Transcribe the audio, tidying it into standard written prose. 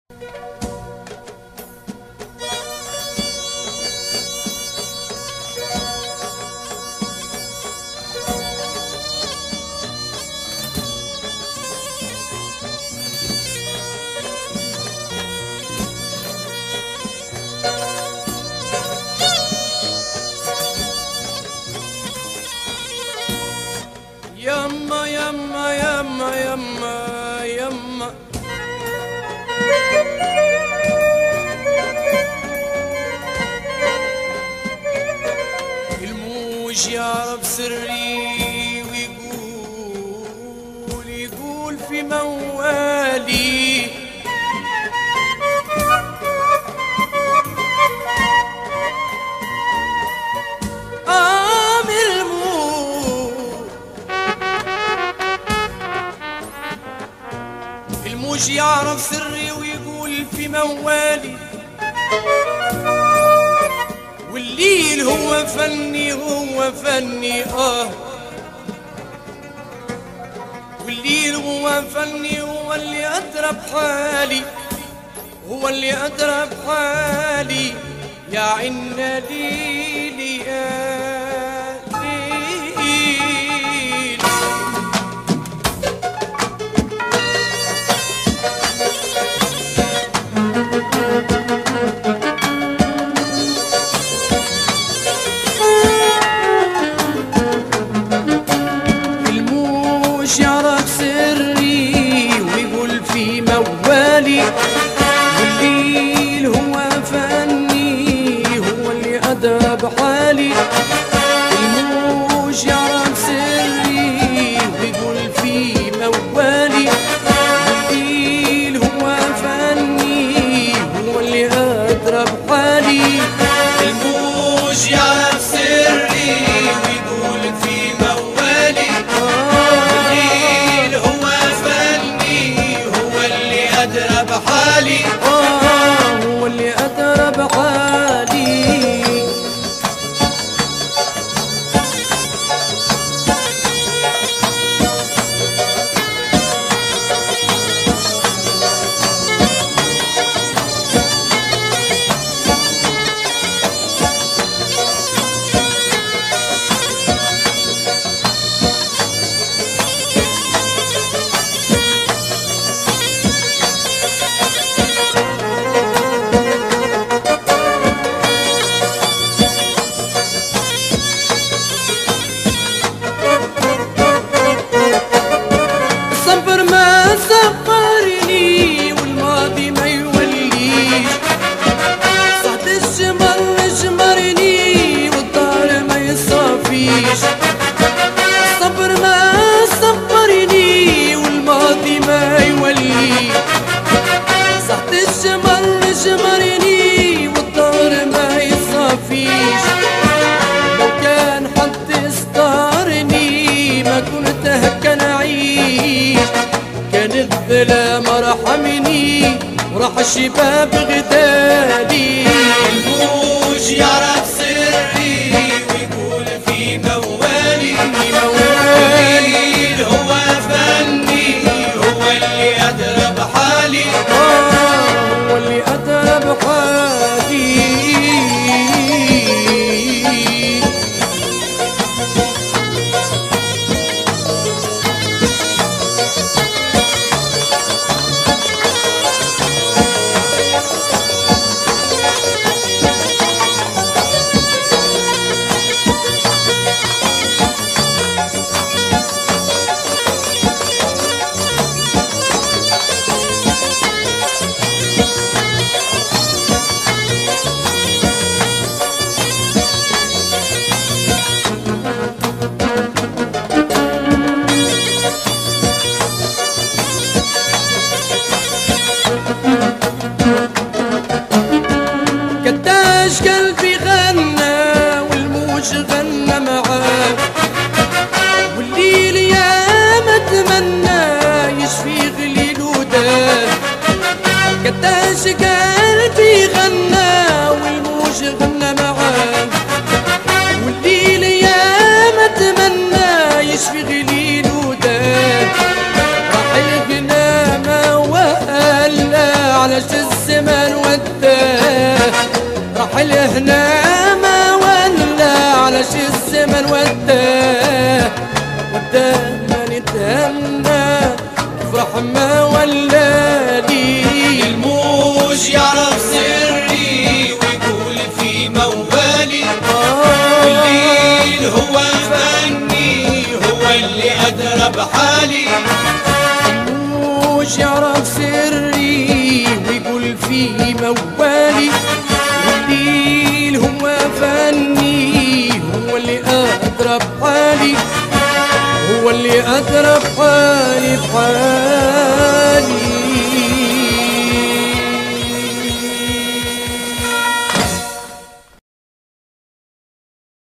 يما يما يما يما يما الموج يعرف سري ويقول في موالي الموج يعرف سري ويقول في موالي والليل هو فني والليل هو فني هو اللي أدرى بحالي يا عنا ليلي يا يعرف سري ويقول في موالي والليل هو فني هو اللي أدرى بحالي الموج يعرف سري ويقول في موالي والليل هو فني هو اللي أدرى بحالي الموج يعرف سري ويقول في موالي بحالي هو اللي أدرى بحالي سفرني والماضي ما يوليش صحت جمرني والدار ما يصافيش الصبر ما صبرني والماضي ما يوليش صحت جمرني والدار ما يصافيش لو كان حد استارني ما كنت هكا نعيش كان الظلام رحمني وراح الشباب غدالي الموج يعرف سري ويقول في موالي والليل هو فني هو اللي أدرى بحالي هو اللي أدرى بحالي قداش قلبي غنى والموج غنى معاه والليل يا ما تمنى يشفي غليل وداه قداش قلبي غنى والموج غنى معاه والليل يا ما تمنى يشفي غليل وداه راح الغنى ما وقال على أنا بحالي. مش يعرف سري ويقول في موالي، والليل هو فني، هو اللي أدرى بحالي، هو اللي أدرى بحالي بحالي.